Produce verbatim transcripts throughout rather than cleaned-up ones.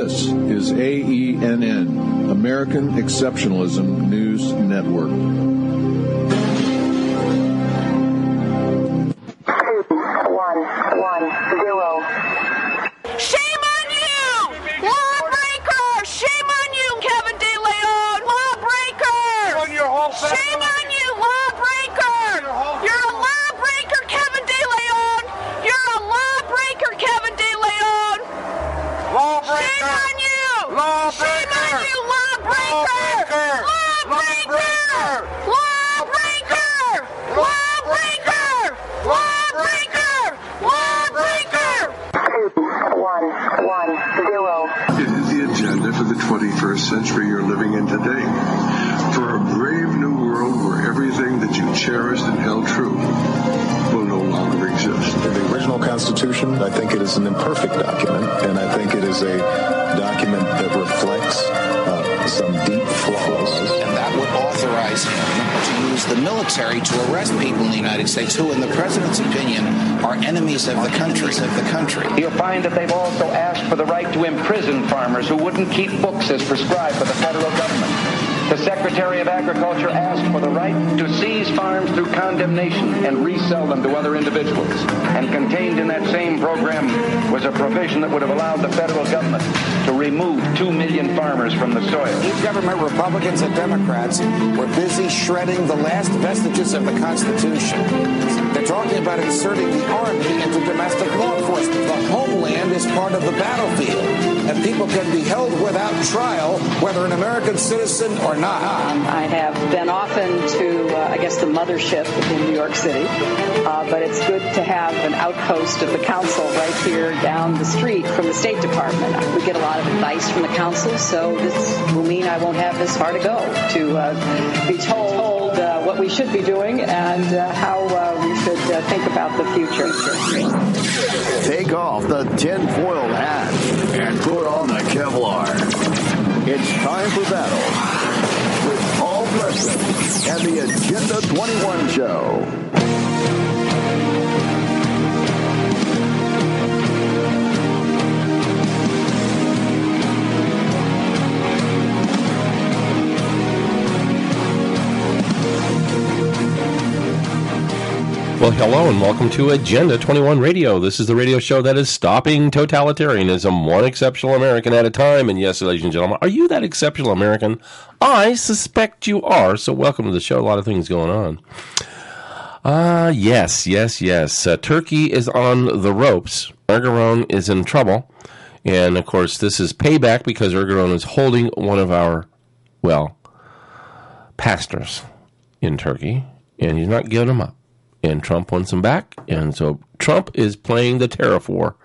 This is A E N N, American Exceptionalism News Network. One, one, zero. Shame on you! Lawbreaker! Shame on you, Kevin De Leon! Lawbreaker! On your whole Shame on you, lawbreaker! You're a lawbreaker, Kevin De Leon! You're a lawbreaker, Kevin De Leon! Lawbreaker! Shame on you! Lawbreaker! Shame on you, lawbreaker! Lawbreaker! Lawbreaker! Lawbreaker! Lawbreaker! Lawbreaker! One, one, zero. It is the agenda for the twenty-first century you're living in today. For a brave new world where everything that you cherished and held true will no longer exist. The original Constitution, I think it is an imperfect document, and I think it is a document that reflects uh, some deep flaws. And that would authorize him to use the military to arrest people in the United States who, in the president's opinion, are enemies of the country. Of the country. You'll find that they've also asked for the right to imprison farmers who wouldn't keep books as prescribed by the federal government. The Secretary of Agriculture asked for the right to seize farms through condemnation and resell them to other individuals. And contained in that same program was a provision that would have allowed the federal government to remove two million farmers from the soil. Each government, Republicans and Democrats, were busy shredding the last vestiges of the Constitution. They're talking about inserting the Army into domestic law enforcement. The homeland is part of the battlefield, and people can be held without trial, whether an American citizen or not. I have been often to, uh, I guess, the mothership in New York City, uh, but it's good to have an outpost of the council right here down the street from the State Department. We get a lot of advice from the council, so this will mean I won't have this far to go to uh, be told uh, what we should be doing and uh, how uh, we should uh, think about the future. Take off the tinfoil hat and put on the Kevlar. It's time for battle with Paul Preston and the Agenda twenty-one Show. Well, hello and welcome to Agenda twenty-one Radio. This is the radio show that is stopping totalitarianism one exceptional American at a time. And yes, ladies and gentlemen, are you that exceptional American? I suspect you are. So welcome to the show. A lot of things going on. Ah, uh, yes, yes, yes. Uh, Turkey is on the ropes. Erdogan is in trouble. And, of course, this is payback because Erdogan is holding one of our, well, pastors in Turkey. And he's not giving him up. And Trump wants him back, and so Trump is playing the tariff war,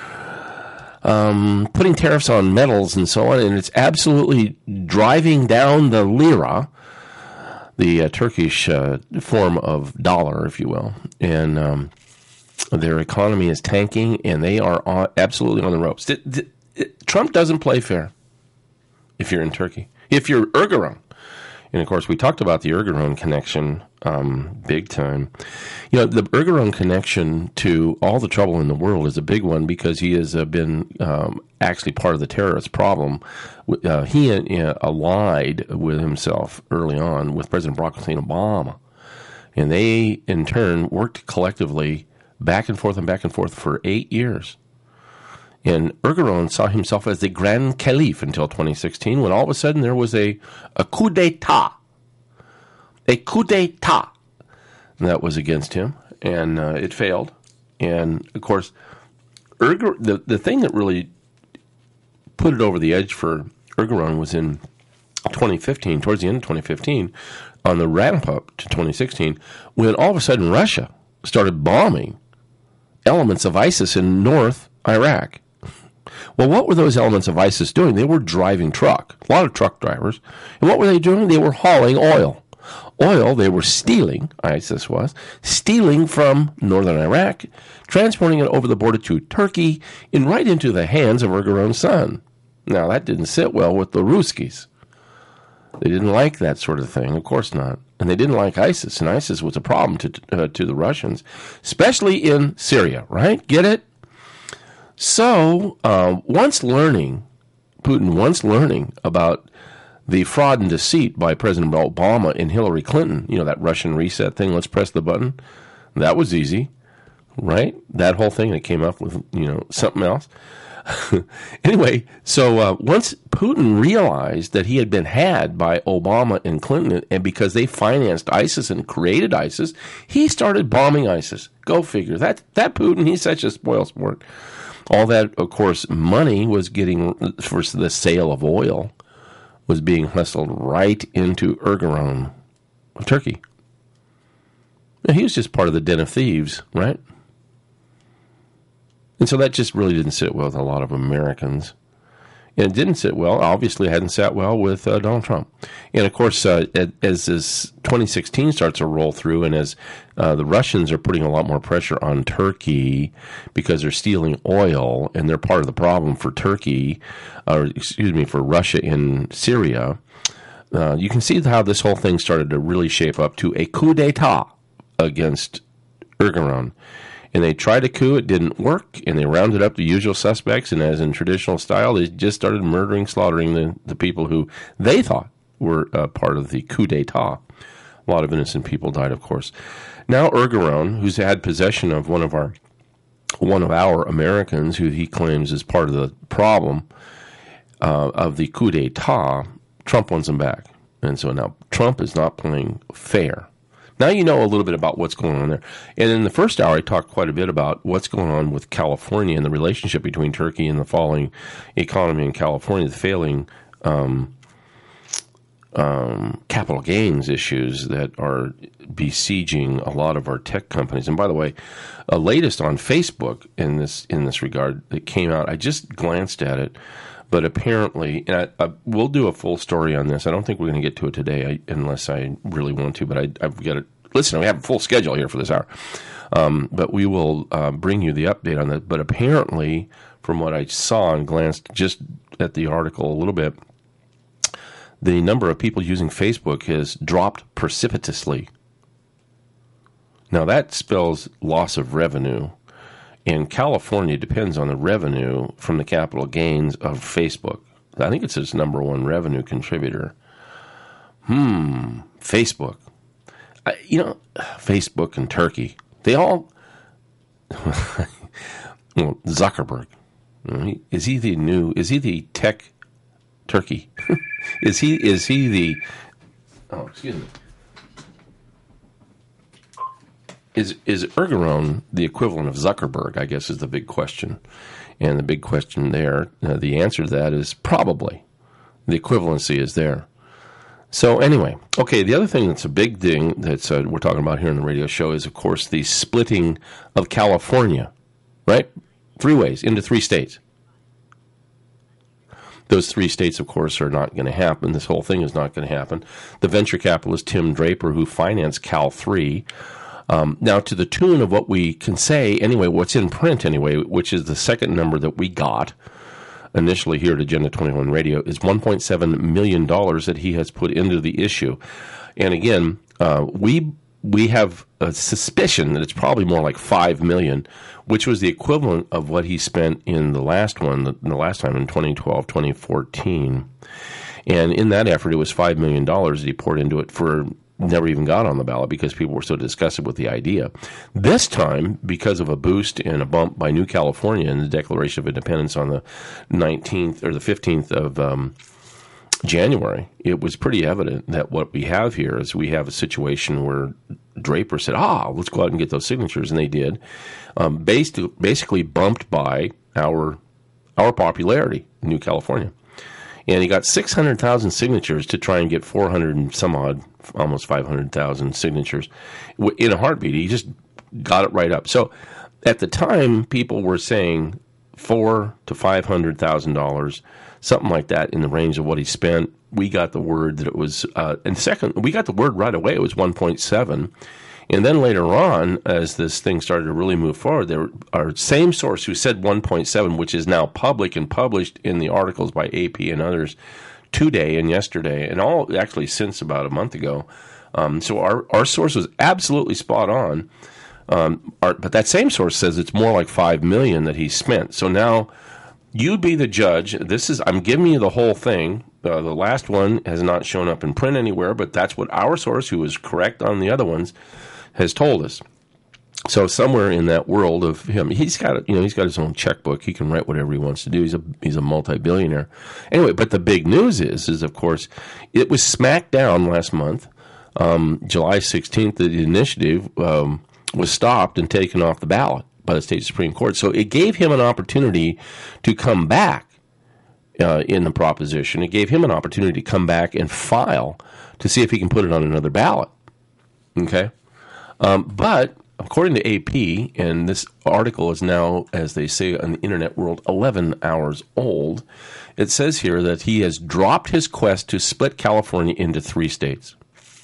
um, putting tariffs on metals and so on, and it's absolutely driving down the lira, the uh, Turkish uh, form of dollar, if you will, and um, their economy is tanking, and they are on, absolutely on the ropes. D- d- Trump doesn't play fair if you're in Turkey. If you're Erdogan, and of course we talked about the Erdogan connection um, big time. You know, the Erdogan connection to all the trouble in the world is a big one because he has uh, been um, actually part of the terrorist problem. Uh, he uh, allied with himself early on with President Barack Hussein Obama, and they in turn worked collectively back and forth and back and forth for eight years. And Erdogan saw himself as the Grand Caliph until twenty sixteen, when all of a sudden there was a, a coup d'etat. A coup d'etat that was against him, and uh, it failed. And, of course, Erdogan, the, the thing that really put it over the edge for Erdogan was in twenty fifteen, towards the end of twenty fifteen, on the ramp-up to twenty sixteen, when all of a sudden Russia started bombing elements of ISIS in North Iraq. Well, what were those elements of ISIS doing? They were driving truck, a lot of truck drivers. And what were they doing? They were hauling oil. Oil they were stealing, ISIS was, stealing from northern Iraq, transporting it over the border to Turkey, and right into the hands of Erdogan's son. Now, that didn't sit well with the Ruskies. They didn't like that sort of thing, of course not. And they didn't like ISIS, and ISIS was a problem to uh, to the Russians, especially in Syria, right? Get it? So, uh, once learning Putin, once learning about the fraud and deceit by President Obama and Hillary Clinton, you know, that Russian reset thing, let's press the button, that was easy, right? That whole thing, it came up with, you know, something else. Anyway, so uh, once Putin realized that he had been had by Obama and Clinton, and because they financed ISIS and created ISIS, he started bombing ISIS. Go figure. That that Putin, he's such a spoilsport. All that, of course, money was getting for the sale of oil was being hustled right into Erdogan of Turkey. Now, he was just part of the den of thieves, right? And so that just really didn't sit well with a lot of Americans. And it didn't sit well, obviously it hadn't sat well with uh, Donald Trump. And, of course, uh, as this twenty sixteen starts to roll through and as uh, the Russians are putting a lot more pressure on Turkey because they're stealing oil and they're part of the problem for Turkey, or excuse me, for Russia in Syria, uh, you can see how this whole thing started to really shape up to a coup d'etat against Erdogan. And they tried a coup, it didn't work, and they rounded up the usual suspects, and as in traditional style, they just started murdering, slaughtering the, the people who they thought were uh, part of the coup d'etat. A lot of innocent people died, of course. Now Erdogan, who's had possession of one of our one of our Americans, who he claims is part of the problem uh, of the coup d'etat, Trump wants him back. And so now Trump is not playing fair. Now you know a little bit about what's going on there. And in the first hour, I talked quite a bit about what's going on with California and the relationship between Turkey and the falling economy in California, the failing um, um, capital gains issues that are besieging a lot of our tech companies. And by the way, uh, latest on Facebook in this in this regard that came out, I just glanced at it. But apparently, and I, I, we'll do a full story on this. I don't think we're going to get to it today I, unless I really want to. But I, I've got to listen. We have a full schedule here for this hour. Um, but we will uh, bring you the update on that. But apparently, from what I saw and glanced just at the article a little bit, the number of people using Facebook has dropped precipitously. Now, that spells loss of revenue. And California depends on the revenue from the capital gains of Facebook. I think it's its number one revenue contributor. Hmm, Facebook. I, you know, Facebook and Turkey, they all... well, Zuckerberg. Is he the new... Is he the tech Turkey? is he Is he the... Oh, excuse me. Is is Erdogan the equivalent of Zuckerberg, I guess, is the big question. And the big question there, uh, the answer to that is probably. The equivalency is there. So anyway, okay, the other thing that's a big thing that uh, we're talking about here on the radio show is, of course, the splitting of California, right? Three ways, into three states. Those three states, of course, are not going to happen. This whole thing is not going to happen. The venture capitalist Tim Draper, who financed Cal three, Um, now, to the tune of what we can say, anyway, what's in print anyway, which is the second number that we got initially here at Agenda twenty-one Radio, is one point seven million dollars that he has put into the issue. And again, uh, we we have a suspicion that it's probably more like five million dollars, which was the equivalent of what he spent in the last one, the, the last time in twenty twelve, twenty fourteen. And in that effort, it was five million dollars that he poured into it for... never even got on the ballot because people were so disgusted with the idea. This time, because of a boost and a bump by New California and the Declaration of Independence on the nineteenth or the fifteenth of um, January, it was pretty evident that what we have here is we have a situation where Draper said, ah, let's go out and get those signatures, and they did, um, based, basically bumped by our our popularity in New California. And he got six hundred thousand signatures to try and get four hundred and some odd, almost five hundred thousand signatures in a heartbeat. He just got it right up. So at the time, people were saying four to five hundred thousand dollars, something like that, in the range of what he spent. We got the word that it was, uh, and second, we got the word right away. It was one point seven. And then later on, as this thing started to really move forward, there our same source who said one point seven, which is now public and published in the articles by A P and others today and yesterday, and all actually since about a month ago. Um, so our, our source was absolutely spot on. Um, our, but that same source says it's more like five million dollars that he spent. So now You be the judge. This is I'm giving you the whole thing. Uh, the last one has not shown up in print anywhere, but that's what our source, who was correct on the other ones, has told us. So somewhere in that world of him, he's got you know he's got his own checkbook. He can write whatever he wants to do. He's a he's a multi-billionaire. Anyway, but the big news is is of course it was smacked down last month, um, July sixteenth. The initiative um, was stopped and taken off the ballot by the state Supreme Court. So it gave him an opportunity to come back uh, in the proposition. It gave him an opportunity to come back and file to see if he can put it on another ballot. Okay, um, but. According to A P, and this article is now, as they say on the internet world, eleven hours old, it says here that he has dropped his quest to split California into three states.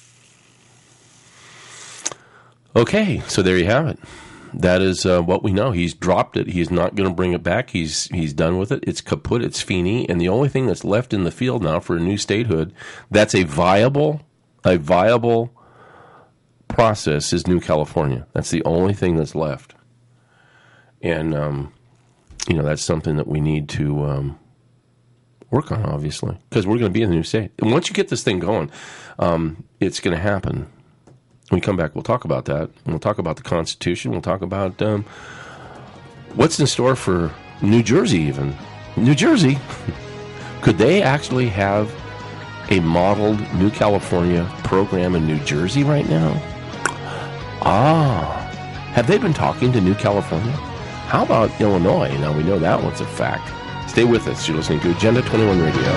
Okay, so there you have it. That is uh, what we know. He's dropped it. He's not going to bring it back. He's he's done with it. It's kaput. It's fini. And the only thing that's left in the field now for a new statehood that's a viable, a viable process is New California. That's the only thing that's left. And, um, you know, that's something that we need to um, work on, obviously, because we're going to be in the new state. And once you get this thing going, um, it's going to happen. When we come back, we'll talk about that. And we'll talk about the Constitution. We'll talk about um, what's in store for New Jersey, even. New Jersey, could they actually have a modeled New California program in New Jersey right now? Ah, have they been talking to New California? How about Illinois? Now, we know that one's a fact. Stay with us. You're listening to Agenda twenty-one Radio.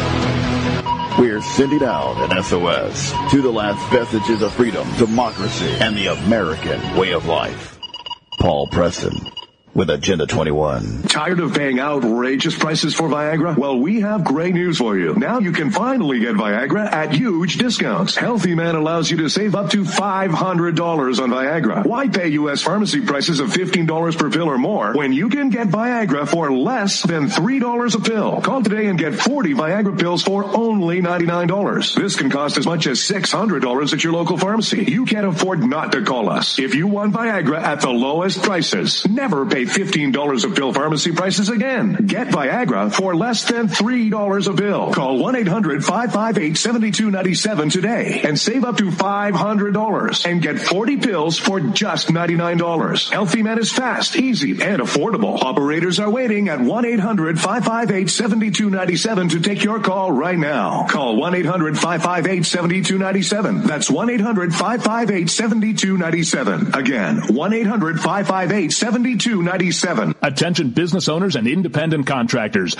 We're sending out an S O S to the last vestiges of freedom, democracy, and the American way of life. Paul Preston with Agenda twenty-one. Tired of paying outrageous prices for Viagra? Well, we have great news for you. Now you can finally get Viagra at huge discounts. Healthy Man allows you to save up to five hundred dollars on Viagra. Why pay U S pharmacy prices of fifteen dollars per pill or more when you can get Viagra for less than three dollars a pill? Call today and get forty Viagra pills for only ninety-nine dollars. This can cost as much as six hundred dollars at your local pharmacy. You can't afford not to call us. If you want Viagra at the lowest prices, never pay fifteen dollars a pill pharmacy prices again. Get Viagra for less than three dollars a pill. Call one eight hundred five five eight seven two nine seven today and save up to five hundred dollars and get forty pills for just ninety-nine dollars. Healthy Man is fast, easy, and affordable. Operators are waiting at one eight hundred five five eight seven two nine seven to take your call right now. Call one eight hundred five five eight seven two nine seven. That's one eight hundred five five eight seven two nine seven. Again, one eight hundred five five eight seven two nine seven. Attention business owners and independent contractors.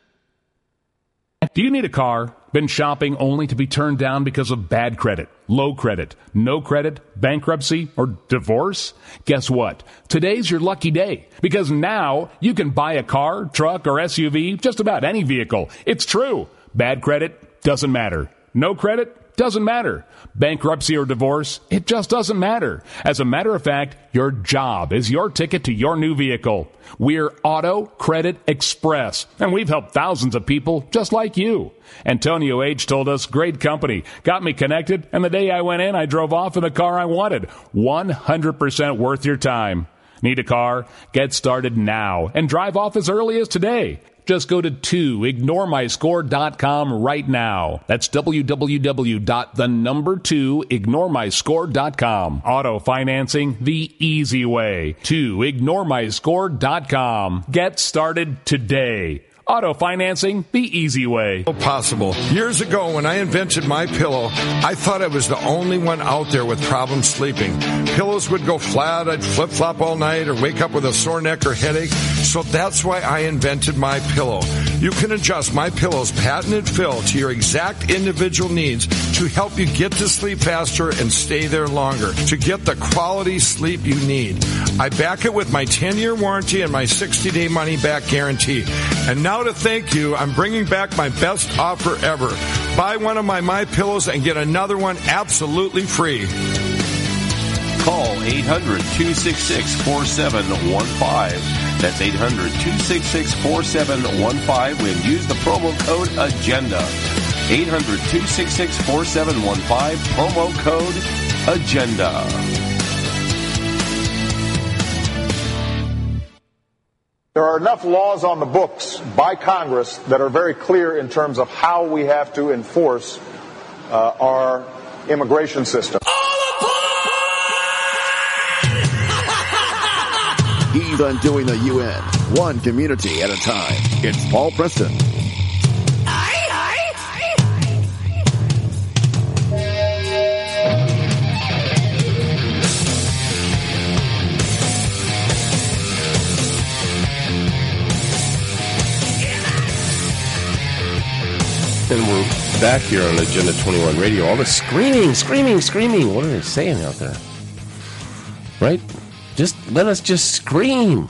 Do you need a car? Been shopping only to be turned down because of bad credit, low credit, no credit, bankruptcy, or divorce? Guess what? Today's your lucky day, because now you can buy a car, truck, or S U V, just about any vehicle. It's true. Bad credit doesn't matter. No credit doesn't matter. Bankruptcy or divorce, it just doesn't matter. As a matter of fact, your job is your ticket to your new vehicle. We're Auto Credit Express, and we've helped thousands of people just like you. Antonio H. told us, great company, got me connected, and the day I went in, I drove off in the car I wanted. one hundred percent worth your time. Need a car? Get started now and drive off as early as today. Just go to two ignore my score dot com right now. That's w w w dot the number two ignore my score dot com. Auto financing the easy way. two ignore my score dot com. Get started today. Auto financing the easy way. Possible. Years ago, when I invented My Pillow, I thought I was the only one out there with problems sleeping. Pillows would go flat, I'd flip-flop all night, or wake up with a sore neck or headache. So that's why I invented My Pillow. You can adjust My Pillow's patented fill to your exact individual needs to help you get to sleep faster and stay there longer, to get the quality sleep you need. I back it with my ten-year warranty and my sixty-day money-back guarantee. And now to thank you, I'm bringing back my best offer ever. Buy one of my My Pillows and get another one absolutely free. Call eight hundred two six six four seven one five. That's eight hundred two six six four seven one five and use the promo code AGENDA. eight hundred two six six four seven one five, promo code AGENDA. There are enough laws on the books by Congress that are very clear in terms of how we have to enforce uh, our immigration system. He's undoing the U N, one community at a time. It's Paul Preston. And we're back here on Agenda twenty-one Radio. All the screaming, screaming, screaming. What are they saying out there? Right? Just let us just scream.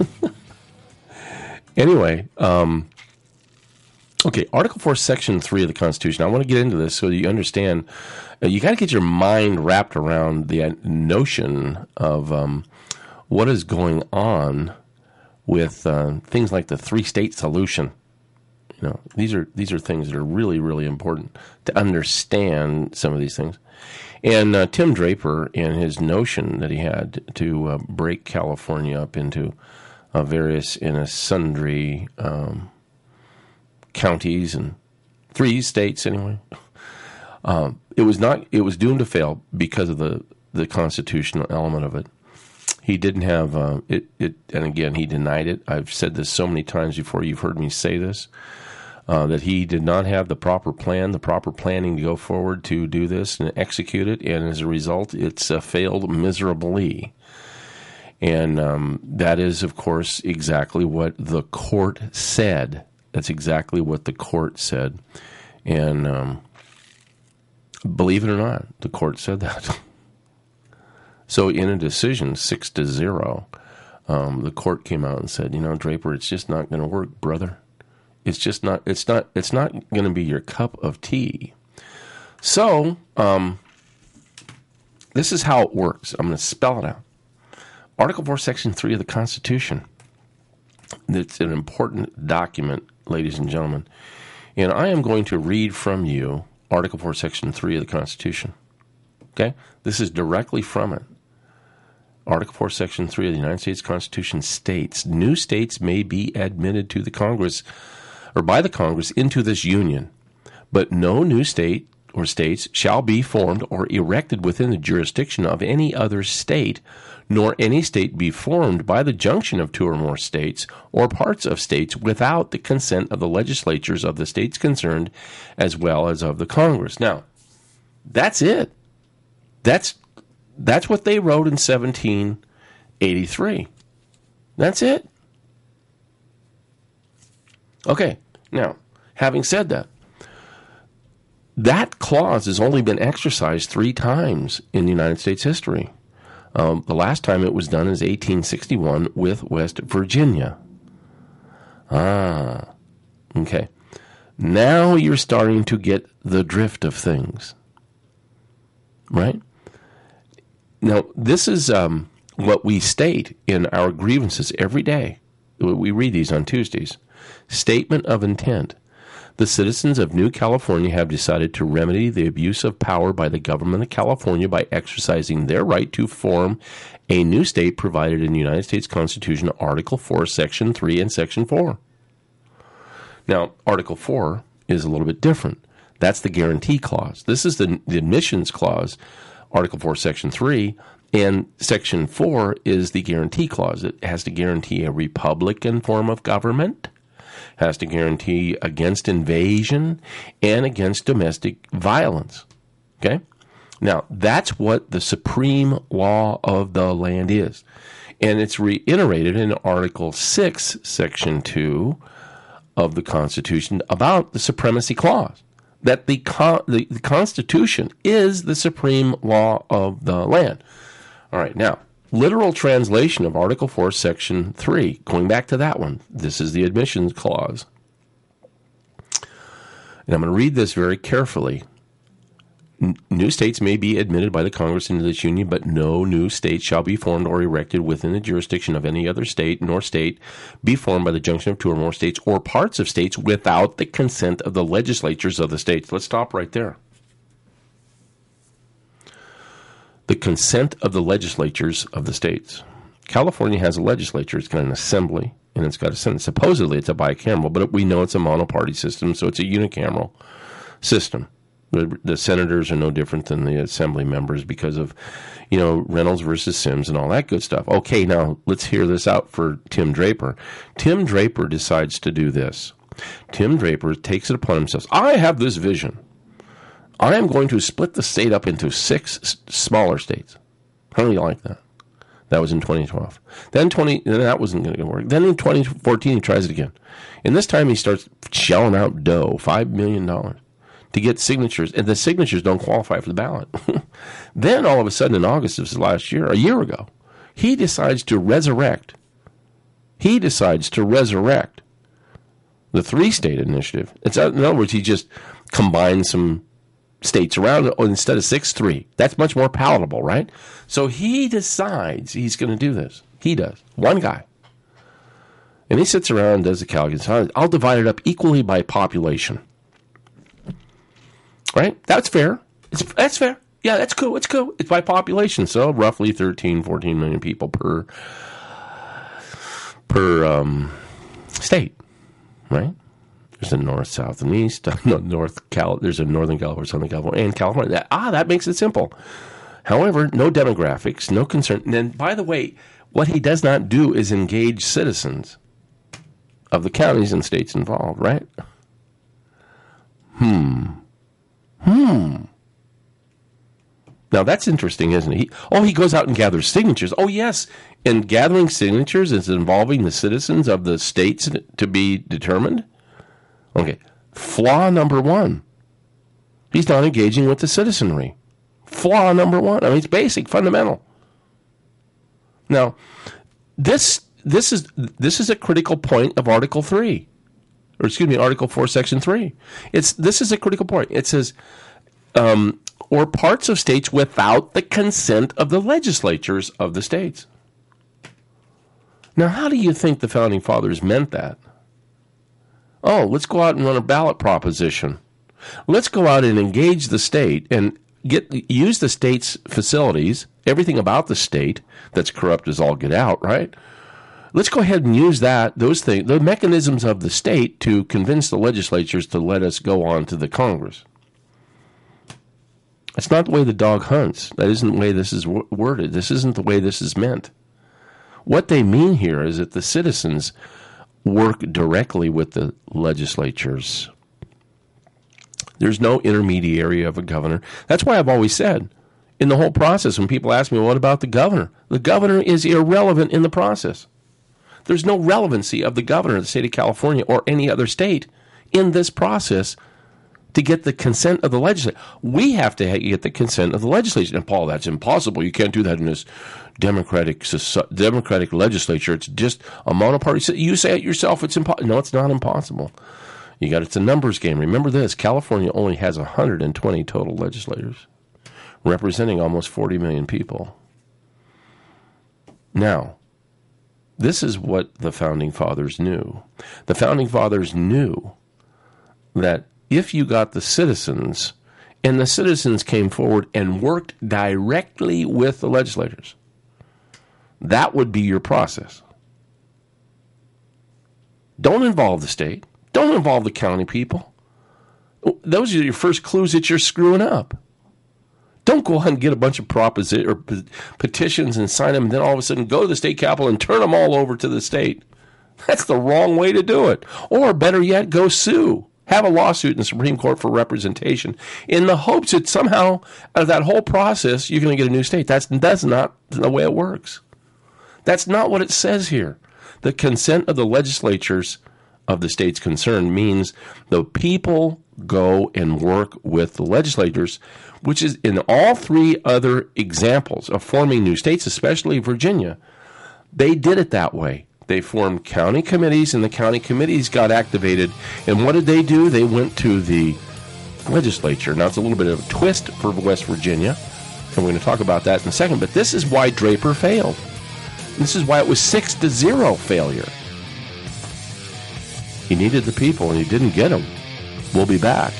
Anyway, um, okay, Article four, Section three of the Constitution. I want to get into this so you understand. Uh, you got to get your mind wrapped around the uh, notion of um, what is going on with uh, things like the three-state solution. You know, these are these are things that are really, really important to understand some of these things. And uh, Tim Draper, in his notion that he had to uh, break California up into uh, various, in a sundry um, counties and three states anyway, um, it was not. It was doomed to fail because of the the constitutional element of it. He didn't have uh, it, it. And again, he denied it. I've said this so many times before. You've heard me say this. Uh, that he did not have the proper plan, the proper planning to go forward to do this and execute it, and as a result, it's uh, failed miserably. And um, that is, of course, exactly what the court said. That's exactly what the court said. And um, believe it or not, the court said that. So in a decision, six to zero, um, the court came out and said, you know, Draper, it's just not going to work, brother. It's just not. It's not. It's not going to be your cup of tea. So, um, this is how it works. I'm going to spell it out. Article four, Section three of the Constitution. It's an important document, ladies and gentlemen, and I am going to read from you Article four, Section three of the Constitution. Okay, this is directly from it. Article four, Section three of the United States Constitution states, new states may be admitted to the Congress or by the Congress into this union, but no new state or states shall be formed or erected within the jurisdiction of any other state, nor any state be formed by the junction of two or more states or parts of states without the consent of the legislatures of the states concerned as well as of the Congress. Now, that's it. That's that's what they wrote in seventeen eighty-three. That's it. Okay, now, having said that, that clause has only been exercised three times in United States history. Um, the last time it was done is eighteen sixty-one with West Virginia. Ah, okay. Now you're starting to get the drift of things, right? Now, this is um, what we state in our grievances every day. We read these on Tuesdays. Statement of intent. The citizens of New California have decided to remedy the abuse of power by the government of California by exercising their right to form a new state provided in the United States Constitution, Article four, Section three, and Section four. Now, Article four is a little bit different. That's the guarantee clause. This is the, the admissions clause, Article four, Section three, and Section four is the guarantee clause. It has to guarantee a Republican form of government, has to guarantee against invasion and against domestic violence. Okay? Now, that's what the supreme law of the land is. And it's reiterated in Article six, Section two of the Constitution about the supremacy clause, that the, con- the, the Constitution is the supreme law of the land. All right, now, literal translation of Article four, Section three, going back to that one. This is the admissions clause. And I'm going to read this very carefully. N- new states may be admitted by the Congress into this union, but no new state shall be formed or erected within the jurisdiction of any other state, nor state be formed by the junction of two or more states or parts of states without the consent of the legislatures of the states. Let's stop right there. The consent of the legislatures of the states. California has a legislature. It's got an assembly. and it's got a Senate. Supposedly it's a bicameral, but we know it's a monoparty system, so it's a unicameral system. The, the senators are no different than the assembly members because of, you know, Reynolds versus Sims and all that good stuff. Okay, now let's hear this out for Tim Draper. Tim Draper decides to do this. Tim Draper takes it upon himself. I have this vision. I am going to split the state up into six s- smaller states. How do you like that? That was in twenty twelve. Then twenty. Then that wasn't going to work. Then in twenty fourteen, he tries it again, and this time he starts shelling out dough, five million dollars, to get signatures, and the signatures don't qualify for the ballot. Then all of a sudden, in August of last year, a year ago, he decides to resurrect. He decides to resurrect the three-state initiative. It's in other words, he just combines some states around it, or instead of six, three. That's much more palatable, right? So he decides he's going to do this. He does. One guy. And he sits around and does the calculus. I'll divide it up equally by population. Right? That's fair. It's, that's fair. Yeah, that's cool. It's cool. It's by population. So roughly thirteen, fourteen million people per per um, state. Right? There's a north, south, and east. No, north Cal. There's a northern California, southern California, and California. That, ah, that makes it simple. However, no demographics, no concern. And then, by the way, what he does not do is engage citizens of the counties and states involved. Right? Hmm. Hmm. Now that's interesting, isn't it? He, oh, he goes out and gathers signatures. Oh, yes. And gathering signatures is involving the citizens of the states to be determined. Okay. Flaw number one. He's not engaging with the citizenry. Flaw number one. I mean, it's basic, fundamental. Now, this this is this is a critical point of Article three. Or excuse me, Article four, Section three. It's this is a critical point. It says um, or parts of states without the consent of the legislatures of the states. Now, how do you think the Founding Fathers meant that? Oh, let's go out and run a ballot proposition. Let's go out and engage the state and get use the state's facilities, everything about the state that's corrupt as all get out, right? Let's go ahead and use that, those things, the mechanisms of the state to convince the legislatures to let us go on to the Congress. That's not the way the dog hunts. That isn't the way this is worded. This isn't the way this is meant. What they mean here is that the citizens work directly with the legislatures. There's no intermediary of a governor. That's why I've always said, in the whole process, when people ask me, well, what about the governor? The governor is irrelevant in the process. There's no relevancy of the governor of the state of California or any other state in this process to get the consent of the legislature. We have to get the consent of the legislature. And, Paul, that's impossible. You can't do that in this democratic democratic legislature. It's just a monoparty. You say it yourself. It's impossible. No, it's not impossible. You got it's a numbers game. Remember this: California only has one hundred twenty total legislators, representing almost forty million people. Now, this is what the Founding Fathers knew. The Founding Fathers knew that if you got the citizens, and the citizens came forward and worked directly with the legislators, that would be your process. Don't involve the state. Don't involve the county people. Those are your first clues that you're screwing up. Don't go out and get a bunch of proposi- or pe- petitions and sign them, and then all of a sudden go to the state capitol and turn them all over to the state. That's the wrong way to do it. Or better yet, go sue. Have a lawsuit in the Supreme Court for representation in the hopes that somehow out of that whole process you're going to get a new state. That's, that's not the way it works. That's not what it says here. The consent of the legislatures of the states concerned means the people go and work with the legislators, which is in all three other examples of forming new states, especially Virginia. They did it that way. They formed county committees, and the county committees got activated. And what did they do? They went to the legislature. Now, it's a little bit of a twist for West Virginia, and we're going to talk about that in a second. But this is why Draper failed. This is why it was six to zero failure. He needed the people, and he didn't get them. We'll be back.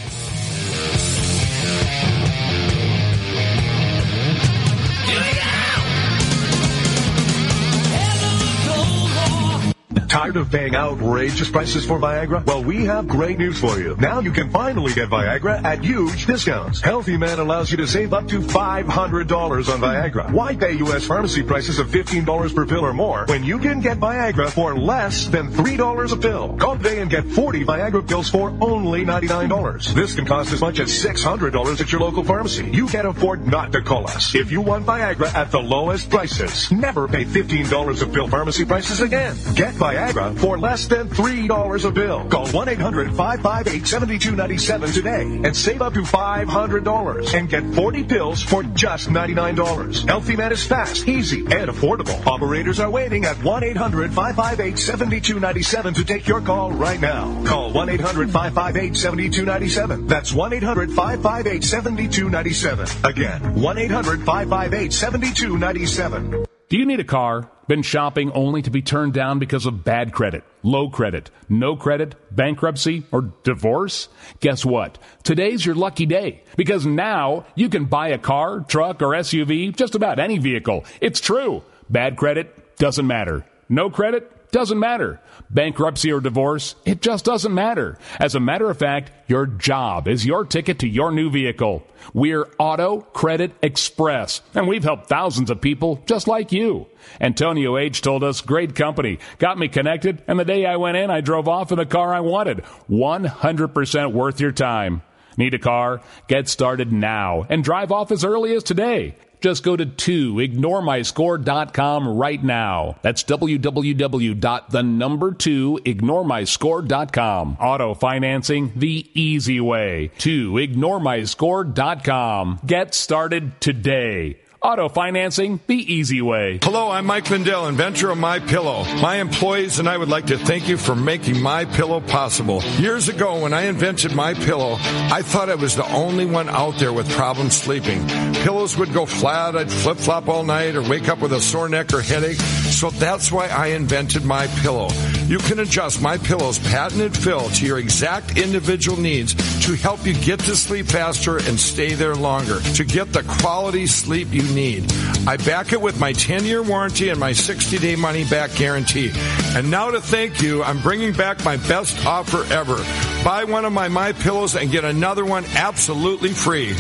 Tired of paying outrageous prices for Viagra? Well, we have great news for you. Now you can finally get Viagra at huge discounts. Healthy Man allows you to save up to five hundred dollars on Viagra. Why pay U S pharmacy prices of fifteen dollars per pill or more when you can get Viagra for less than three dollars a pill? Call today and get forty Viagra pills for only ninety-nine dollars. This can cost as much as six hundred dollars at your local pharmacy. You can't afford not to call us. If you want Viagra at the lowest prices, never pay fifteen dollars a pill pharmacy prices again. Get Viagra for less than three dollars a pill. Call one eight hundred five five eight seven two nine seven today and save up to five hundred dollars and get forty pills for just ninety-nine dollars. Healthy Man is fast, easy, and affordable. Operators are waiting at one eight hundred five five eight seven two nine seven to take your call right now. Call one eight hundred five five eight seven two nine seven. That's one eight hundred five five eight seven two nine seven. Again, one eight hundred five five eight seven two nine seven. Do you need a car? Been shopping only to be turned down because of bad credit, low credit, no credit, bankruptcy, or divorce? Guess what? Today's your lucky day, because now you can buy a car, truck, or S U V, just about any vehicle. It's true. Bad credit doesn't matter. No credit doesn't matter. Bankruptcy or divorce, it just doesn't matter. As a matter of fact, your job is your ticket to your new vehicle. We're Auto Credit Express, and we've helped thousands of people just like you. Antonio H. told us, great company, got me connected, and the day I went in, I drove off in the car I wanted. one hundred percent worth your time. Need a car? Get started now and drive off as early as today. Just go to two ignore my score dot com right now. That's w w w dot the number two ignore my score dot com. Auto financing the easy way. two ignore my score dot com. Get started today. Auto financing the easy way. Hello, I'm Mike Lindell, inventor of MyPillow. My employees and I would like to thank you for making MyPillow possible. Years ago, when I invented MyPillow, I thought I was the only one out there with problems sleeping. Pillows would go flat, I'd flip-flop all night, or wake up with a sore neck or headache. So that's why I invented MyPillow. You can adjust MyPillow's patented fill to your exact individual needs to help you get to sleep faster and stay there longer, to get the quality sleep you need. I back it with my ten-year warranty and my sixty-day money-back guarantee. And now to thank you, I'm bringing back my best offer ever. Buy one of my MyPillows and get another one absolutely free.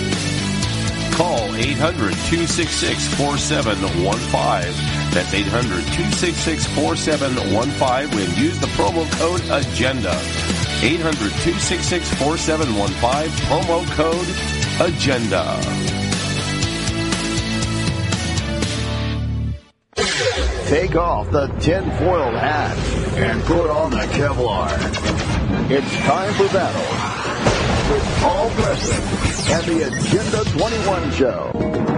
Call eight hundred two six six four seven one five. That's eight hundred two six six four seven one five when use the promo code AGENDA. eight hundred two six six four seven one five, promo code AGENDA. Take off the tinfoil hat and put on the Kevlar. It's time for battle with Paul Preston and the Agenda twenty-one Show.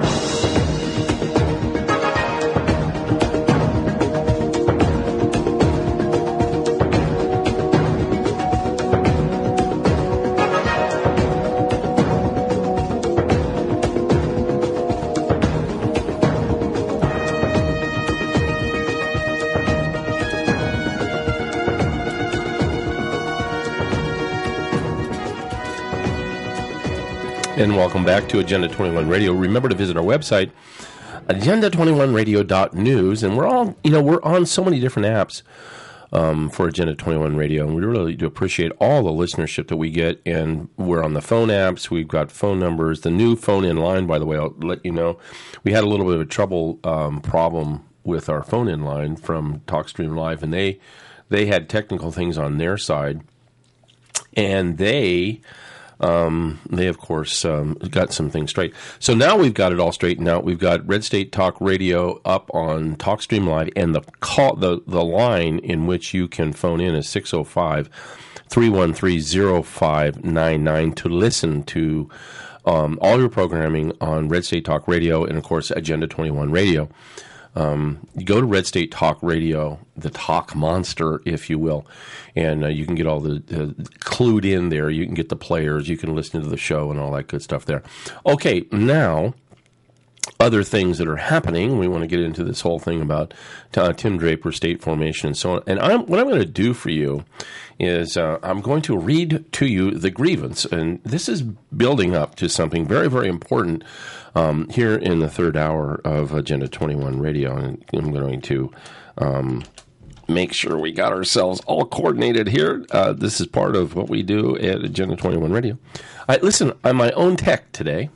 And welcome back to Agenda twenty-one Radio. Remember to visit our website, agenda twenty-one radio dot news. And we're all, you know, we're on so many different apps um, for Agenda twenty-one Radio. And we really do appreciate all the listenership that we get. And we're on the phone apps. We've got phone numbers. The new phone in line, by the way, I'll let you know. We had a little bit of a trouble um, problem with our phone in line from TalkStream Live. And they, they had technical things on their side. And they... Um, they, of course, um, got some things straight. So now we've got it all straightened out. We've got Red State Talk Radio up on TalkStream Live, and the call, the, the line in which you can phone in is six oh five, three one three, oh five nine nine to listen to um, all your programming on Red State Talk Radio and, of course, Agenda twenty-one Radio. Um, you go to Red State Talk Radio, the talk monster, if you will, and uh, you can get all the uh, clued in there. You can get the players. You can listen to the show and all that good stuff there. Okay, now, other things that are happening. We want to get into this whole thing about uh, Tim Draper, state formation, and so on. And I'm, what I'm going to do for you is uh, I'm going to read to you the grievance. And this is building up to something very, very important um, here in the third hour of Agenda twenty-one Radio. And I'm going to um, make sure we got ourselves all coordinated here. Uh, this is part of what we do at Agenda twenty-one Radio. I, listen, I'm my own tech today.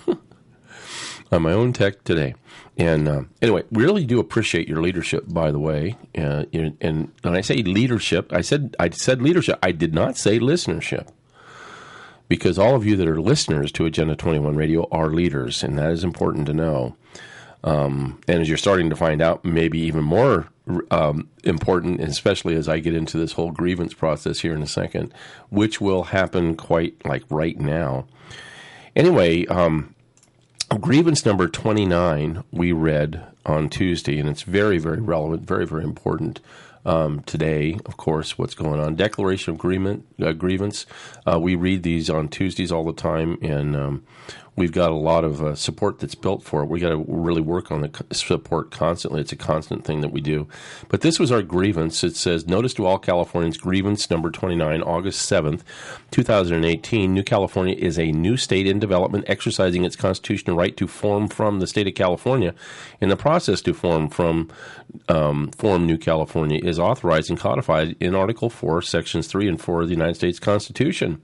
I'm my own tech today. And uh, anyway, really do appreciate your leadership, by the way. Uh, and, and when I say leadership, I said I said leadership. I did not say listenership. Because all of you that are listeners to Agenda twenty-one Radio are leaders, and that is important to know. Um, and as you're starting to find out, maybe even more um, important, especially as I get into this whole grievance process here in a second, which will happen quite like right now. Anyway, um, grievance number twenty-nine we read on Tuesday, and it's very, very relevant, very, very important. Um, today, of course, what's going on. Declaration of agreement, uh, grievance. Uh, we read these on Tuesdays all the time, and um, we've got a lot of uh, support that's built for it. We got to really work on the support constantly. It's a constant thing that we do. But this was our grievance. It says, Notice to all Californians, grievance number twenty-nine, August seventh, two thousand eighteen. New California is a new state in development exercising its constitutional right to form from the state of California. In the process to form from um, form New California is authorized and codified in Article four, Sections three and four of the United States Constitution.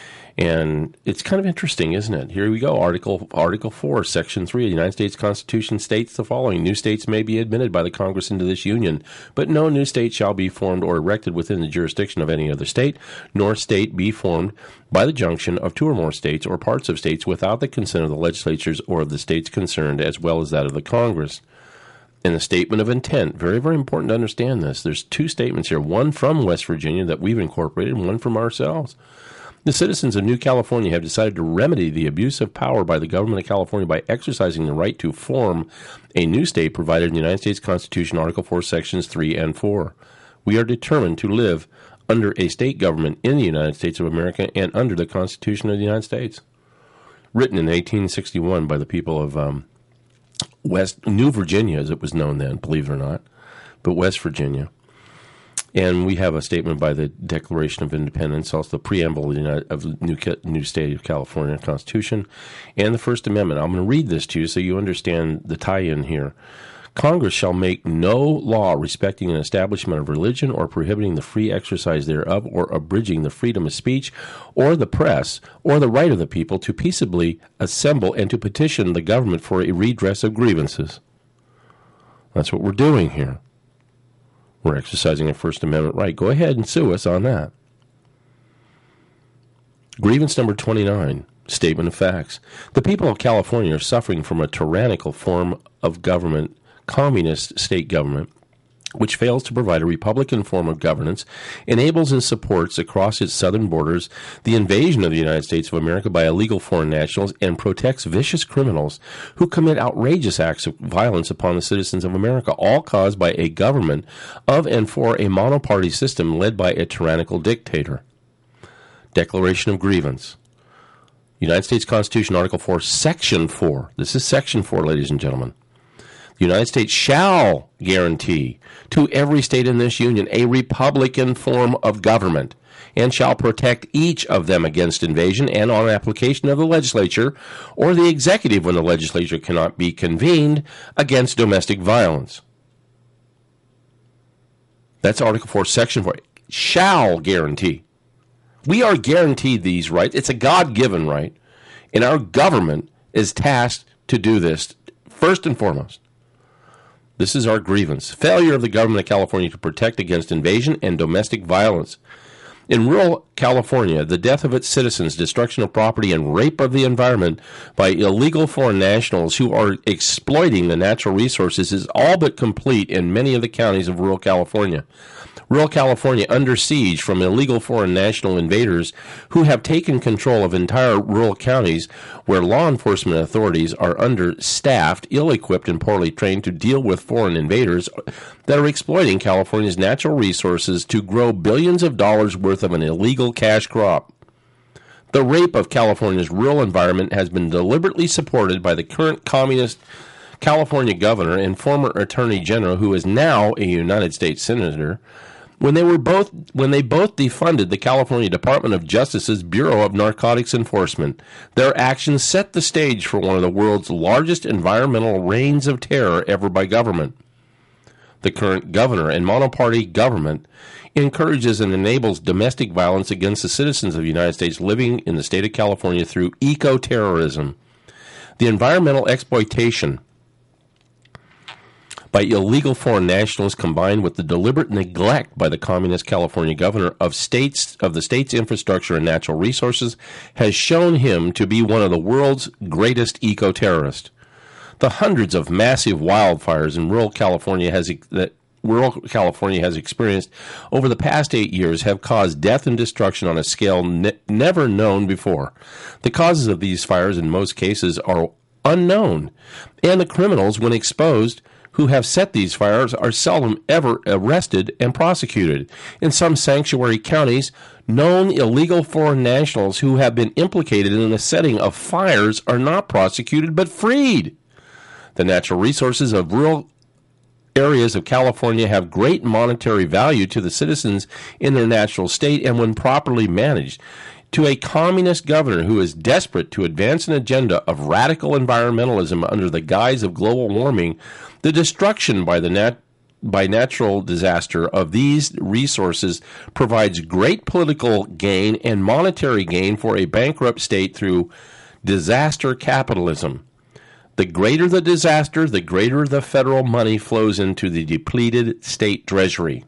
And it's kind of interesting, isn't it? Here we go. Article Article four, Section three of the United States Constitution states the following. New states may be admitted by the Congress into this union, but no new state shall be formed or erected within the jurisdiction of any other state, nor state be formed by the junction of two or more states or parts of states without the consent of the legislatures or of the states concerned, as well as that of the Congress. And the statement of intent, very, very important to understand this. There's two statements here, one from West Virginia that we've incorporated and one from ourselves. The citizens of New California have decided to remedy the abuse of power by the government of California by exercising the right to form a new state provided in the United States Constitution, Article four, Sections three and four. We are determined to live under a state government in the United States of America and under the Constitution of the United States. Written in eighteen sixty-one by the people of um, West New Virginia, as it was known then, believe it or not, but West Virginia. And we have a statement by the Declaration of Independence, also the preamble of the United, of the new, new State of California Constitution, and the First Amendment. I'm going to read this to you so you understand the tie-in here. Congress shall make no law respecting an establishment of religion or prohibiting the free exercise thereof or abridging the freedom of speech or the press or the right of the people to peaceably assemble and to petition the government for a redress of grievances. That's what we're doing here. We're exercising a First Amendment right. Go ahead and sue us on that. Grievance number twenty-nine, statement of facts. The people of California are suffering from a tyrannical form of government, communist state government, which fails to provide a Republican form of governance, enables and supports across its southern borders the invasion of the United States of America by illegal foreign nationals, and protects vicious criminals who commit outrageous acts of violence upon the citizens of America, all caused by a government of and for a monoparty system led by a tyrannical dictator. Declaration of grievance. United States Constitution, Article four, Section four. This is Section four, ladies and gentlemen. The United States shall guarantee to every state in this union a Republican form of government and shall protect each of them against invasion and on application of the legislature or the executive when the legislature cannot be convened against domestic violence. That's Article four, Section four. Shall guarantee. We are guaranteed these rights. It's a God-given right, and our government is tasked to do this first and foremost. This is our grievance. Failure of the government of California to protect against invasion and domestic violence. In rural California, the death of its citizens, destruction of property, and rape of the environment by illegal foreign nationals who are exploiting the natural resources is all but complete in many of the counties of rural California. Rural California under siege from illegal foreign national invaders who have taken control of entire rural counties where law enforcement authorities are understaffed, ill-equipped, and poorly trained to deal with foreign invaders that are exploiting California's natural resources to grow billions of dollars worth of an illegal cash crop. The rape of California's rural environment has been deliberately supported by the current communist California governor and former attorney general, who is now a United States senator, when they were both when they both defunded the California Department of Justice's Bureau of Narcotics Enforcement. Their actions set the stage for one of the world's largest environmental reigns of terror ever by government. The current governor and monoparty government encourages and enables domestic violence against the citizens of the United States living in the state of California through eco-terrorism. The environmental exploitation by illegal foreign nationals, combined with the deliberate neglect by the communist California governor of states of the state's infrastructure and natural resources, has shown him to be one of the world's greatest eco-terrorists. The hundreds of massive wildfires in rural California has that rural California has experienced over the past eight years have caused death and destruction on a scale ne- never known before. The causes of these fires in most cases are unknown, and the criminals, when exposed, who have set these fires are seldom ever arrested and prosecuted. In some sanctuary counties, known illegal foreign nationals who have been implicated in the setting of fires are not prosecuted but freed. The natural resources of rural areas of California have great monetary value to the citizens in their natural state, and when properly managed, to a communist governor who is desperate to advance an agenda of radical environmentalism under the guise of global warming, the destruction by the nat- by natural disaster of these resources provides great political gain and monetary gain for a bankrupt state through disaster capitalism. The greater the disaster, the greater the federal money flows into the depleted state treasury.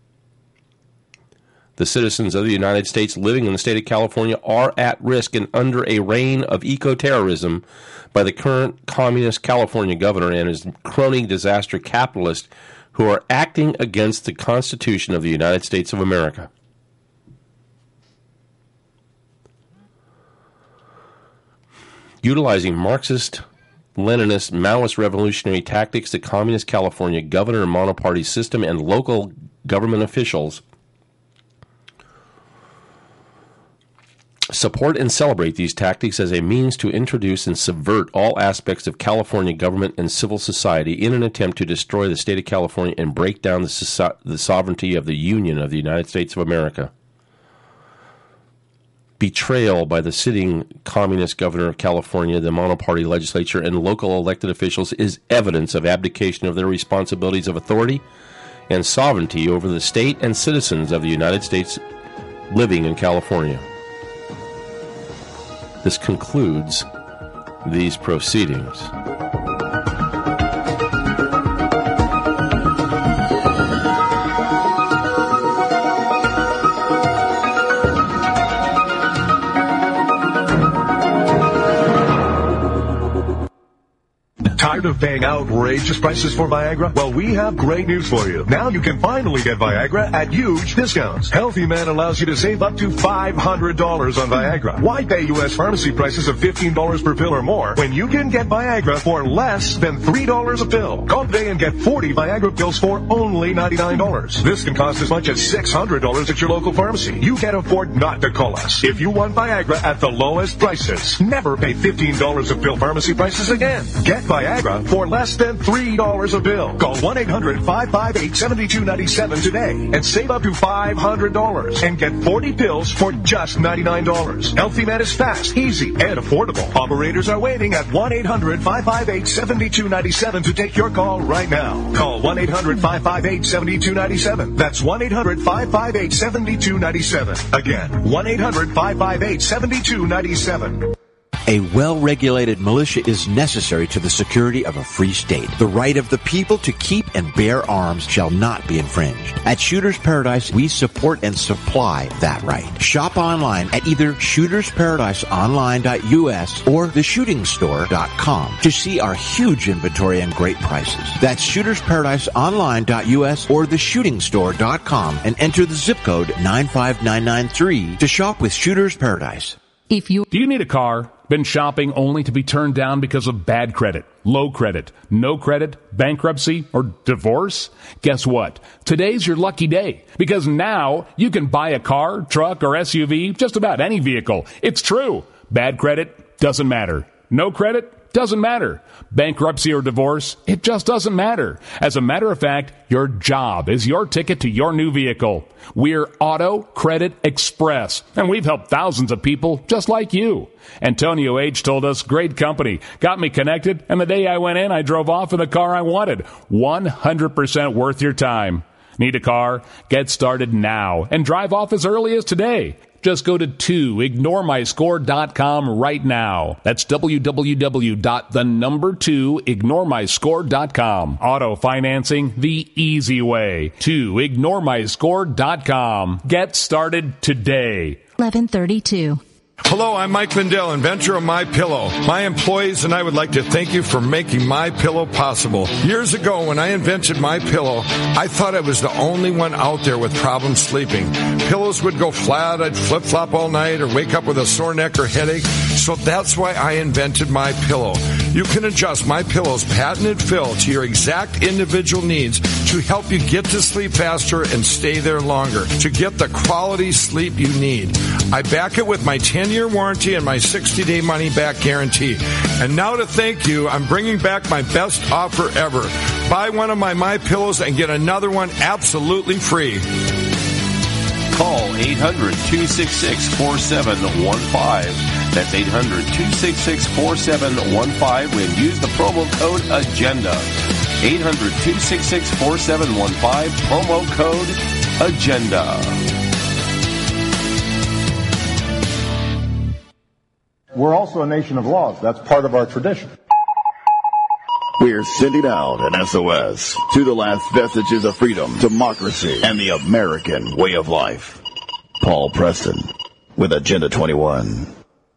The citizens of the United States living in the state of California are at risk and under a reign of eco-terrorism by the current communist California governor and his crony disaster capitalists who are acting against the Constitution of the United States of America. Utilizing Marxist, Leninist, Maoist revolutionary tactics, the communist California governor and monoparty system and local government officials support and celebrate these tactics as a means to introduce and subvert all aspects of California government and civil society in an attempt to destroy the state of California and break down the, so- the sovereignty of the Union of the United States of America. Betrayal by the sitting communist governor of California, the monoparty legislature, and local elected officials is evidence of abdication of their responsibilities of authority and sovereignty over the state and citizens of the United States living in California. This concludes these proceedings. Tired of paying outrageous prices for Viagra? Well, we have great news for you. Now you can finally get Viagra at huge discounts. Healthy Man allows you to save up to five hundred dollars on Viagra. Why pay U S pharmacy prices of fifteen dollars per pill or more when you can get Viagra for less than three dollars a pill? Call today and get forty Viagra pills for only ninety-nine dollars. This can cost as much as six hundred dollars at your local pharmacy. You can't afford not to call us. If you want Viagra at the lowest prices, never pay fifteen dollars a pill pharmacy prices again. Get Viagra for less than three dollars a pill. Call one eight hundred five five eight seven two nine seven today and save up to five hundred dollars and get forty pills for just ninety-nine dollars. Healthy Man is fast, easy, and affordable. Operators are waiting at one eight hundred five five eight seven two nine seven to take your call right now. Call one eight hundred five five eight seven two nine seven. That's one eight hundred five five eight seven two nine seven. Again, one eight hundred five five eight seven two nine seven. A well-regulated militia is necessary to the security of a free state. The right of the people to keep and bear arms shall not be infringed. At Shooters Paradise, we support and supply that right. Shop online at either shooters paradise online dot U S or the shooting store dot com to see our huge inventory and great prices. That's shooters paradise online dot U S or the shooting store dot com and enter the zip code nine five nine nine three to shop with Shooters Paradise. If you Do you need a car? Been shopping only to be turned down because of bad credit, low credit, no credit, bankruptcy, or divorce? Guess what? Today's your lucky day, because now you can buy a car, truck, or S U V, just about any vehicle. It's true. Bad credit doesn't matter. No credit Doesn't matter. Bankruptcy or divorce, it just doesn't matter. As a matter of fact, your job is your ticket to your new vehicle. We're Auto Credit Express, and we've helped thousands of people just like you. Antonio H. told us, great company, got me connected, and the day I went in, I drove off in the car I wanted. one hundred percent worth your time. Need a car? Get started now and drive off as early as today. Just go to two ignore my score dot com right now. That's w w w dot the number two ignore my score dot com. Auto financing the easy way. two ignore my score dot com. Get started today. eleven thirty-two. Hello, I'm Mike Lindell, inventor of MyPillow. My employees and I would like to thank you for making MyPillow possible. Years ago, when I invented MyPillow, I thought I was the only one out there with problems sleeping. Pillows would go flat, I'd flip-flop all night, or wake up with a sore neck or headache. So that's why I invented MyPillow. You can adjust MyPillow's patented fill to your exact individual needs to help you get to sleep faster and stay there longer, to get the quality sleep you need. I back it with my ten-year warranty and my sixty-day money-back guarantee. And now to thank you, I'm bringing back my best offer ever. Buy one of my MyPillows and get another one absolutely free. Call eight hundred, two six six, four seven one five. That's eight hundred, two six six, four seven one five and use the promo code AGENDA. eight hundred, two six six, four seven one five, promo code AGENDA. We're also a nation of laws. That's part of our tradition. We're sending out an S O S to the last vestiges of freedom, democracy, and the American way of life. Paul Preston with Agenda twenty-one.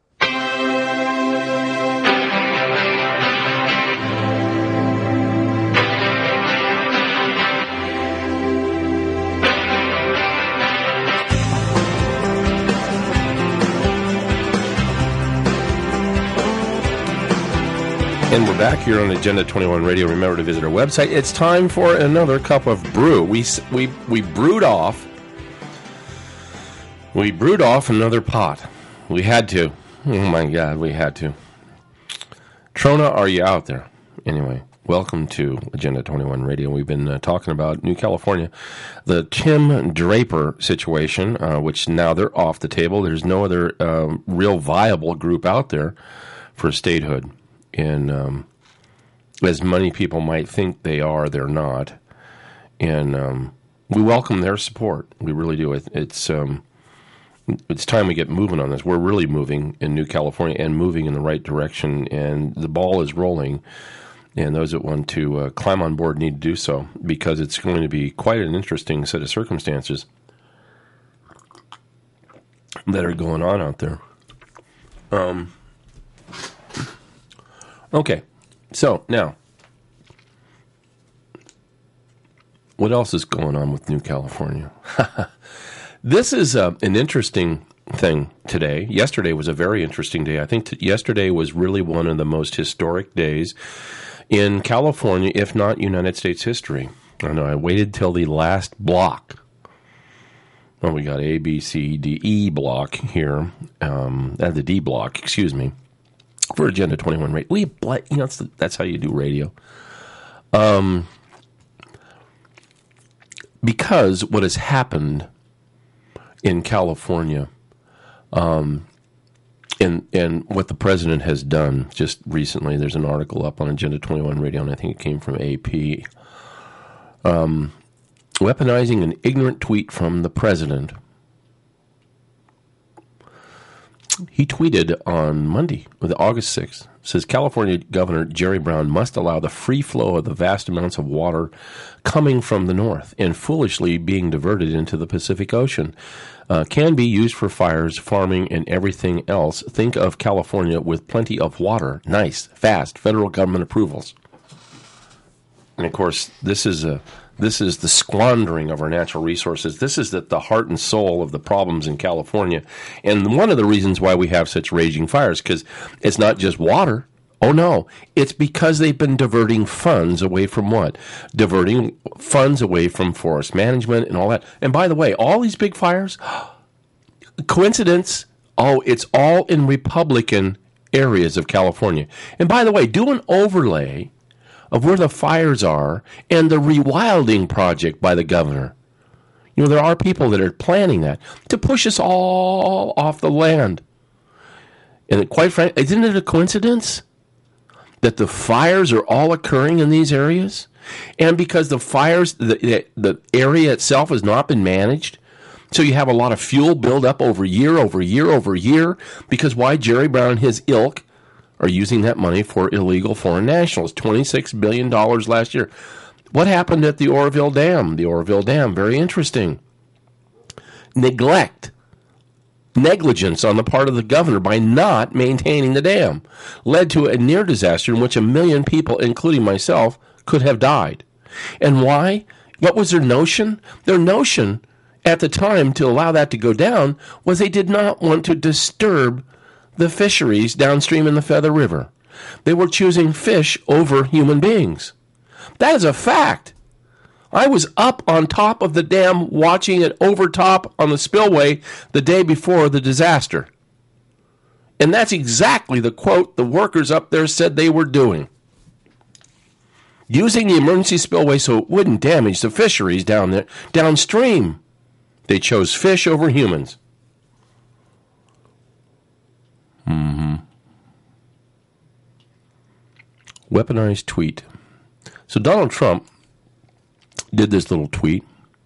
And we're back here on Agenda twenty-one Radio. Remember to visit our website. It's time for another cup of brew. We we we brewed off. We brewed off another pot. We had to. Oh my God, we had to. Trona, are you out there? Anyway, welcome to Agenda twenty-one Radio. We've been uh, talking about New California, the Tim Draper situation, uh, which now they're off the table. There's no other uh, real viable group out there for statehood. And um, as many people might think they are, they're not. And um, we welcome their support. We really do. It, it's um, it's time we get moving on this. We're really moving in New California and moving in the right direction. And the ball is rolling. And those that want to uh, climb on board need to do so, because it's going to be quite an interesting set of circumstances that are going on out there. Um. Okay, so now, what else is going on with New California? This is uh, an interesting thing today. Yesterday was a very interesting day. I think t- yesterday was really one of the most historic days in California, if not United States history. I know I waited till the last block. Well, we got A, B, C, D, E block here. Um, uh, the D block, excuse me. For Agenda twenty-one radio. We, you know, that's, the, that's how you do radio. Um, because what has happened in California, um, and and what the president has done just recently, there's an article up on Agenda twenty-one Radio, and I think it came from A P. Um, weaponizing an ignorant tweet from the president. He tweeted on Monday, with August sixth, says California Governor Jerry Brown must allow the free flow of the vast amounts of water coming from the north and foolishly being diverted into the Pacific Ocean. Uh, can be used for fires, farming, and everything else. Think of California with plenty of water. Nice, fast, federal government approvals. And of course, this is a This is the squandering of our natural resources. This is the, the heart and soul of the problems in California. And one of the reasons why we have such raging fires, because it's not just water. Oh, no. It's because they've been diverting funds away from what? Diverting funds away from forest management and all that. And by the way, all these big fires, coincidence? Oh, it's all in Republican areas of California. And by the way, do an overlay of where the fires are and the rewilding project by the governor. You know, there are people that are planning that to push us all off the land. And quite frankly, isn't it a coincidence that the fires are all occurring in these areas? And because the fires, the, the area itself has not been managed, so you have a lot of fuel build up over year, over year, over year, because why? Jerry Brown and his ilk are using that money for illegal foreign nationals, twenty-six billion dollars last year. What happened at the Oroville Dam? The Oroville Dam, very interesting. Neglect, negligence on the part of the governor by not maintaining the dam led to a near disaster in which a million people, including myself, could have died. And why? What was their notion? Their notion at the time to allow that to go down was they did not want to disturb the fisheries downstream in the Feather River. They were choosing fish over human beings. That is a fact. I was up on top of the dam watching it over top on the spillway the day before the disaster. And that's exactly the quote the workers up there said they were doing. Using the emergency spillway so it wouldn't damage the fisheries down there downstream. They chose fish over humans. Mm-hmm. Weaponized tweet. So Donald Trump did this little tweet.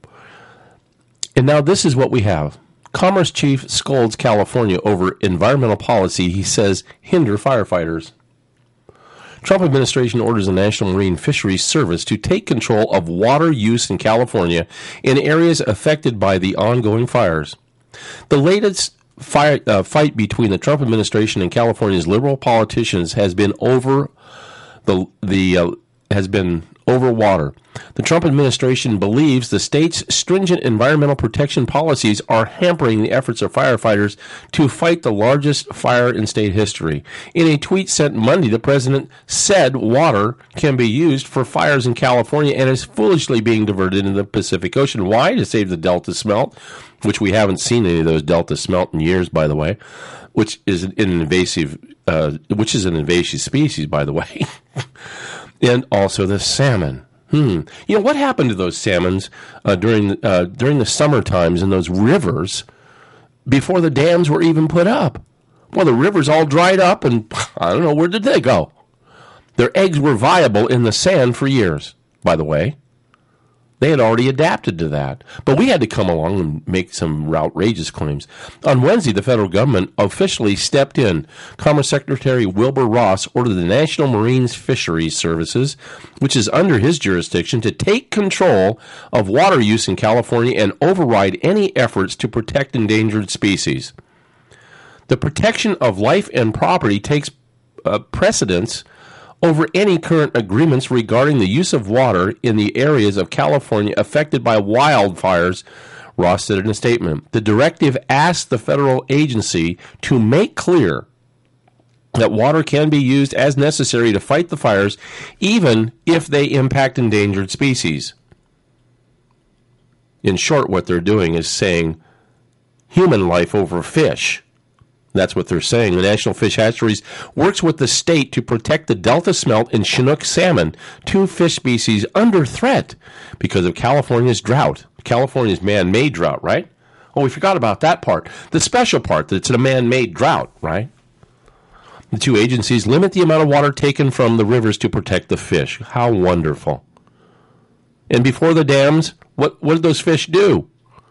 And now this is what we have. Commerce chief scolds California over environmental policy he says hinder firefighters. Trump administration orders the National Marine Fisheries Service to take control of water use in California in areas affected by the ongoing fires. The latest fire, uh, fight between the Trump administration and California's liberal politicians has been over the the uh, has been over water. The Trump administration believes the state's stringent environmental protection policies are hampering the efforts of firefighters to fight the largest fire in state history. In a tweet sent Monday, the president said water can be used for fires in California and is foolishly being diverted into the Pacific Ocean. Why? To save the Delta smelt, which we haven't seen any of those Delta smelt in years, by the way, which is an invasive, uh, which is an invasive species, by the way. And also the salmon. Hmm. You know, what happened to those salmons uh, during, uh, during the summer times in those rivers before the dams were even put up? Well, the rivers all dried up, and I don't know, where did they go? Their eggs were viable in the sand for years, by the way. They had already adapted to that. But we had to come along and make some outrageous claims. On Wednesday, the federal government officially stepped in. Commerce Secretary Wilbur Ross ordered the National Marine Fisheries Services, which is under his jurisdiction, to take control of water use in California and override any efforts to protect endangered species. The protection of life and property takes uh, precedence over any current agreements regarding the use of water in the areas of California affected by wildfires, Ross said in a statement. The directive asked the federal agency to make clear that water can be used as necessary to fight the fires, even if they impact endangered species. In short, what they're doing is saying human life over fish. That's what they're saying. The National Fish Hatcheries works with the state to protect the Delta smelt and Chinook salmon, two fish species under threat because of California's drought. California's man-made drought, right? Oh, we forgot about that part. The special part, that it's a man-made drought, right? The two agencies limit the amount of water taken from the rivers to protect the fish. How wonderful. And before the dams, what, what did those fish do?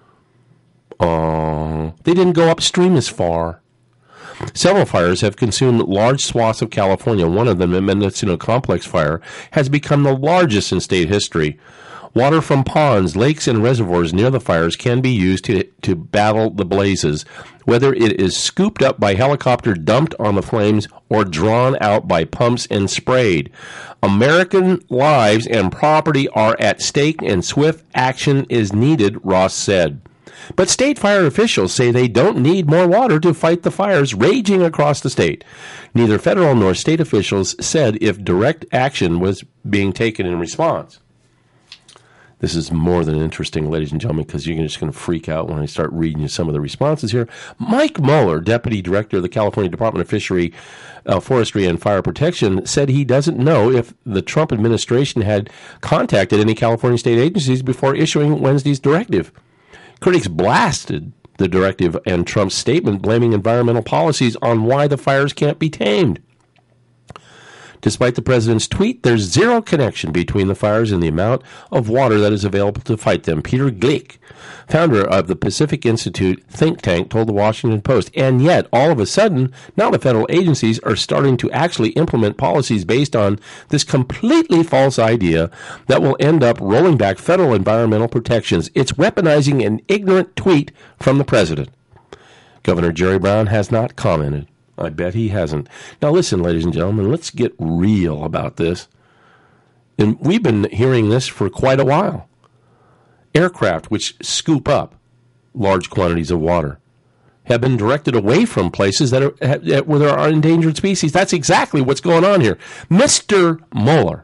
Oh, they didn't go upstream as far. Several fires have consumed large swaths of California. One of them, the Mendocino Complex Fire, has become the largest in state history. Water from ponds, lakes, and reservoirs near the fires can be used to, to battle the blazes, whether it is scooped up by helicopter, dumped on the flames, or drawn out by pumps and sprayed. American lives and property are at stake, and swift action is needed, Ross said. But state fire officials say they don't need more water to fight the fires raging across the state. Neither federal nor state officials said if direct action was being taken in response. This is more than interesting, ladies and gentlemen, because you're just going to freak out when I start reading you some of the responses here. Mike Mueller, Deputy Director of the California Department of Fishery, uh, Forestry, and Fire Protection, said he doesn't know if the Trump administration had contacted any California state agencies before issuing Wednesday's directive. Critics blasted the directive and Trump's statement, blaming environmental policies on why the fires can't be tamed. Despite the president's tweet, there's zero connection between the fires and the amount of water that is available to fight them. Peter Glick, founder of the Pacific Institute think tank, told the Washington Post. And yet, all of a sudden, now the federal agencies are starting to actually implement policies based on this completely false idea that will end up rolling back federal environmental protections. It's weaponizing an ignorant tweet from the president. Governor Jerry Brown has not commented. I bet he hasn't. Now listen, ladies and gentlemen, let's get real about this. And we've been hearing this for quite a while. Aircraft which scoop up large quantities of water have been directed away from places that are where there are endangered species. That's exactly what's going on here. Mister Mueller,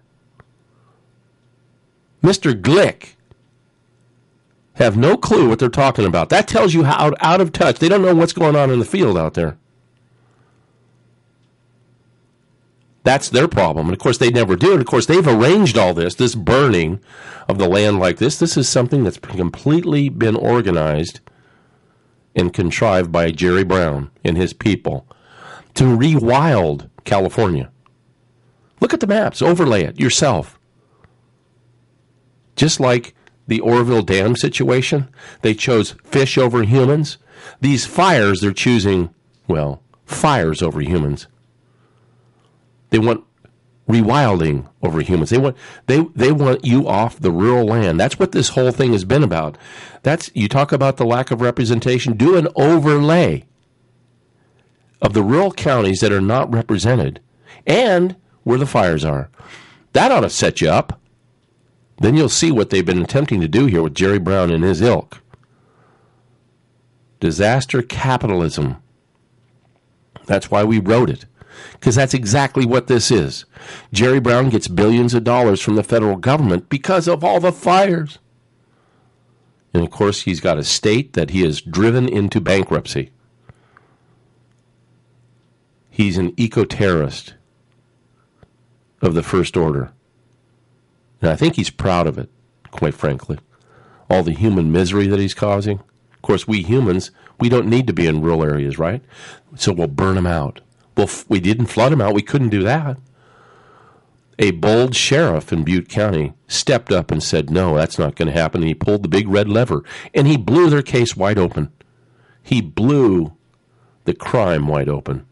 Mister Glick, have no clue what they're talking about. That tells you how out of touch. They don't know what's going on in the field out there. That's their problem. And, of course, they never do. And, of course, they've arranged all this, this burning of the land like this. This is something that's completely been organized and contrived by Jerry Brown and his people to rewild California. Look at the maps. Overlay it yourself. Just like the Oroville Dam situation, they chose fish over humans. These fires, they're choosing, well, fires over humans. They want rewilding over humans. They want they they want you off the rural land. That's what this whole thing has been about. That's you talk about the lack of representation. Do an overlay of the rural counties that are not represented and where the fires are. That ought to set you up. Then you'll see what they've been attempting to do here with Jerry Brown and his ilk. Disaster capitalism. That's why we wrote it. Because that's exactly what this is. Jerry Brown gets billions of dollars from the federal government because of all the fires. And, of course, he's got a state that he has driven into bankruptcy. He's an eco-terrorist of the first order. And I think he's proud of it, quite frankly. All the human misery that he's causing. Of course, we humans, we don't need to be in rural areas, right? So we'll burn them out. Well, we didn't flood them out. We couldn't do that. A bold sheriff in Butte County stepped up and said, no, that's not going to happen. And he pulled the big red lever, and he blew their case wide open. He blew the crime wide open.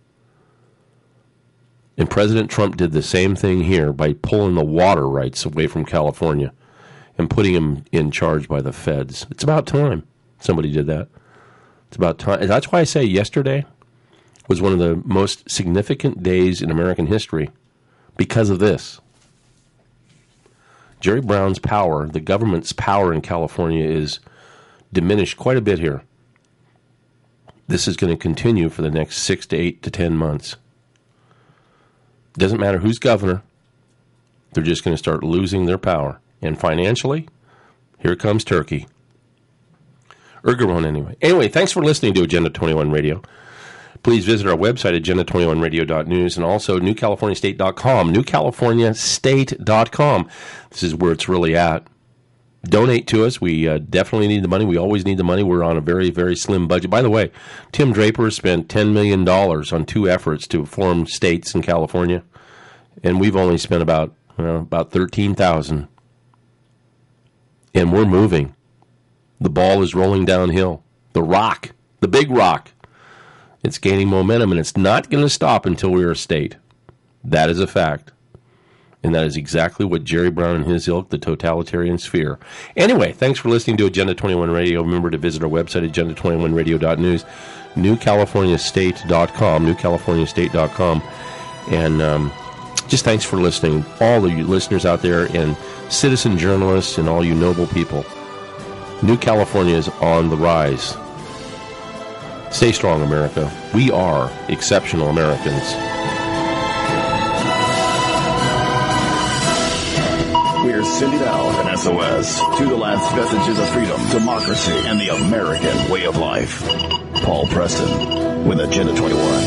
And President Trump did the same thing here by pulling the water rights away from California and putting him in charge by the feds. It's about time somebody did that. It's about time. And that's why I say yesterday was one of the most significant days in American history because of this. Jerry Brown's power, the government's power in California, is diminished quite a bit here. This is going to continue for the next six to eight to ten months. It doesn't matter who's governor. They're just going to start losing their power. And financially, here comes Turkey. Ergeron, anyway. Anyway, thanks for listening to Agenda twenty-one Radio. Please visit our website, agenda twenty-one radio dot news, and also new california state dot com, new california state dot com. This is where it's really at. Donate to us. We uh, definitely need the money. We always need the money. We're on a very, very slim budget. By the way, Tim Draper spent ten million dollars on two efforts to form states in California, and we've only spent about, well, about thirteen thousand dollars. And we're moving. The ball is rolling downhill. The rock, the big rock, it's gaining momentum, and it's not going to stop until we're a state. That is a fact. And that is exactly what Jerry Brown and his ilk, the totalitarian sphere. Anyway, thanks for listening to Agenda twenty-one Radio. Remember to visit our website, agenda twenty-one radio dot news, new california state dot com, new california state dot com. And um, just thanks for listening, all of you listeners out there and citizen journalists and all you noble people. New California is on the rise. Stay strong, America. We are exceptional Americans. We're Here's Cindy Dowd and S O S. To the last vestiges of freedom, democracy, and the American way of life. Paul Preston with Agenda twenty-one.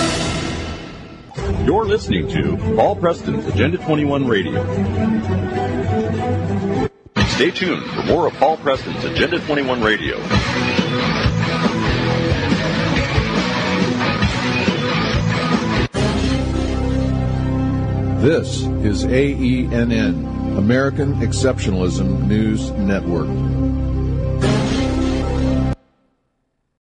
You're listening to Paul Preston's Agenda twenty-one Radio. Stay tuned for more of Paul Preston's Agenda twenty-one Radio. This is A E N N, American Exceptionalism News Network.